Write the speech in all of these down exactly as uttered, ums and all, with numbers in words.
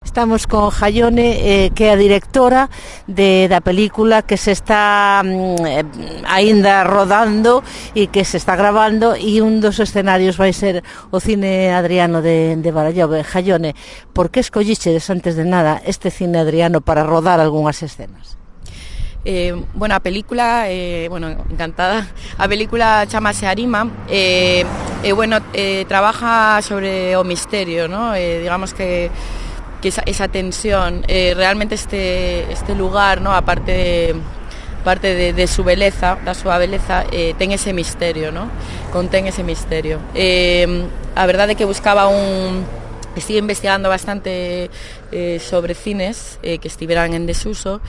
Estamos con Jaione, eh, que é a directora de, da película que se está mm, aínda rodando e que se está grabando, e un dos escenarios vai ser o Cine Adriano de, de Barallove. Jaione, por que escollichedes antes de nada este Cine Adriano para rodar algunhas escenas? Eh, bueno, a película, eh, bueno, encantada, a película chamase Arima, e eh, eh, bueno, eh, trabaja sobre o misterio, ¿no? Eh, digamos que que esa, esa tensión, eh, realmente este, este lugar, ¿no? aparte de, parte de, de su beleza, da súa beleza, eh, ten ese misterio, ¿no? Contén ese misterio. Eh, a verdade é que buscaba un... Estive investigando bastante eh, sobre cines eh, que estiveran en desuso.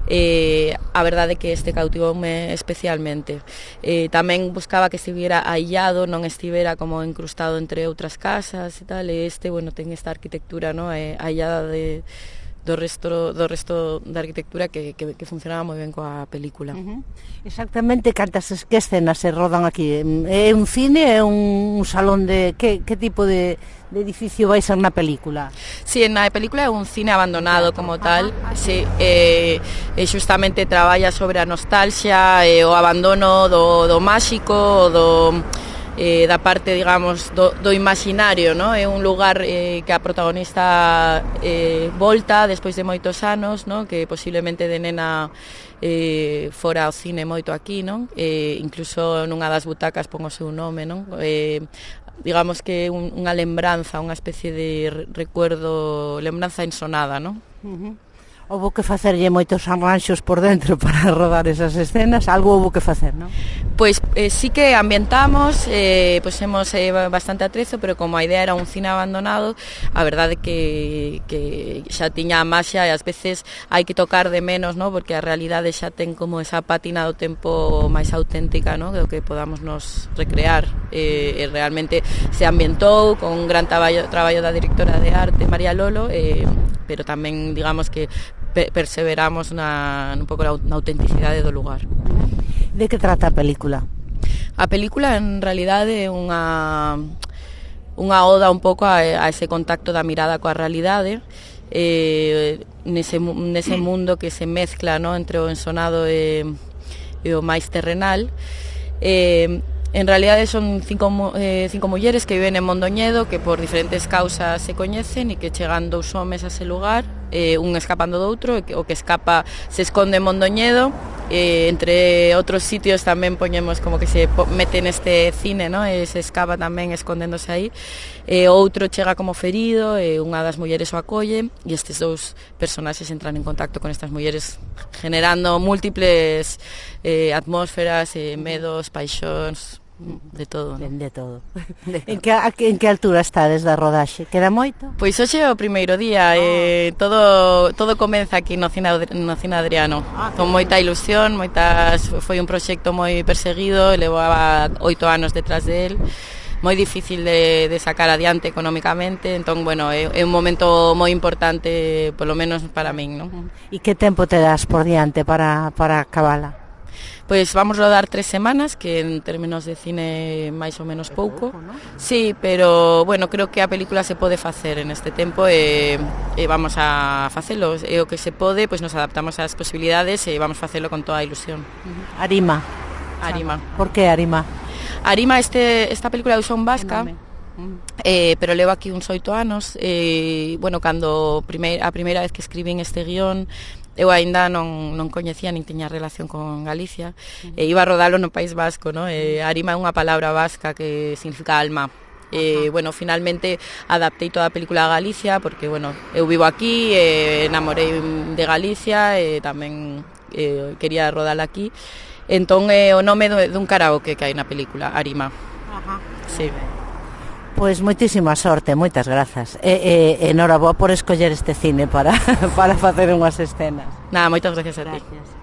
eh, a verdade é que este cautivoume especialmente. Eh, tamén buscaba que estivera aillado, non estivera como incrustado entre outras casas e tal, e este, bueno, ten esta arquitectura, no? eh, aillada de do resto do resto da arquitectura que, que, que funcionaba moi ben coa película. Uh-huh. Exactamente cantas que escenas se rodan aquí? É un cine, é un salón de que, que tipo de, de edificio vai ser na película? Si, sí, na película é un cine abandonado como tal. Si, sí, eh, justamente traballa sobre a nostalgia, eh, o abandono do, do máxico, do Eh, da parte, digamos, do, do imaginario, ¿no? É un lugar eh, que a protagonista eh, volta despois de moitos anos, ¿no? Que posiblemente de nena eh, fora ao cine moito aquí, ¿no? Eh, incluso nunha das butacas pon o seu nome, ¿no? Eh, digamos que un, unha lembranza, unha especie de recuerdo, lembranza ensonada, ¿no? Uh-huh. Houbo que facerlle moitos arranxos por dentro para rodar esas escenas, algo houbo que facer, non? Pois eh, sí que ambientamos, eh, pois hemos eh, bastante atrezo, pero como a idea era un cine abandonado, a verdade que, que xa tiña a maxia, e ás veces hai que tocar de menos, ¿no? Porque a realidade xa ten como esa pátina do tempo máis auténtica, ¿no? Do que podamos nos recrear. Eh, e realmente se ambientou con un gran traballo, traballo da directora de arte, María Lolo, eh, pero tamén, digamos que perseveramos na, un pouco na autenticidade do lugar. De que trata a película? A película en realidade é unha unha oda un pouco a, a ese contacto da mirada coa realidade, eh, nese, nese mundo que se mezcla, ¿no? Entre o ensonado e, e o máis terrenal. Eh, En realidade son cinco, eh, cinco mulleres que viven en Mondoñedo, que por diferentes causas se coñecen e que chegan dous homes a ese lugar, eh, un escapando do outro, e que, o que escapa se esconde en Mondoñedo, eh, entre outros sitios tamén poñemos como que se mete neste cine, ¿no? E se escapa tamén escondéndose aí, e outro chega como ferido, e unha das mulleres o acolle, e estes dous personaxes entran en contacto con estas mulleres, generando múltiples eh, atmósferas, eh, medos, paixóns, de todo, ¿no? De todo. De todo. En que a, en que altura está desde a rodaxe? Queda moito? Pois hoxe é o primeiro día, oh. eh, todo todo comeza aquí no Cine, no Cine Adriano. Ah, con moita ilusión, moitas foi un proxecto moi perseguido, levaba oito anos detrás de él. Moi difícil de, de sacar adiante económicamente, entón, bueno, é, é un momento moi importante, polo menos para min, ¿no? E que tempo te das por diante para, para acabala? Pois vamos rodar tres semanas, que en términos de cine máis ou menos pouco. Sí, pero, bueno, creo que a película se pode facer en este tempo e, e vamos a facelo. E o que se pode, pois nos adaptamos ás posibilidades e vamos a facelo con toda a ilusión. Arima. Arima. Por que Arima? Arima, este, esta película é son vasca, eh, pero levo aquí uns oito anos. E, bueno, cando primeir, a primeira vez que escribín este guión, eu aínda non, non coñecía nin tiña relación con Galicia, uh-huh. e iba a rodalo no País Vasco, ¿no? E Arima é unha palabra vasca que significa alma. E, bueno, finalmente adaptei toda a película a Galicia, porque, bueno, eu vivo aquí, e enamorei de Galicia, e tamén eh, quería rodala aquí. Entón, é o nome dun karaoke que hai na película, Arima. Ajá. Sí. Pois moitísima sorte, moitas grazas. E, e, enhoraboa por escoller este cine para, para facer unhas escenas. Nada, moitas gracias a ti. Gracias.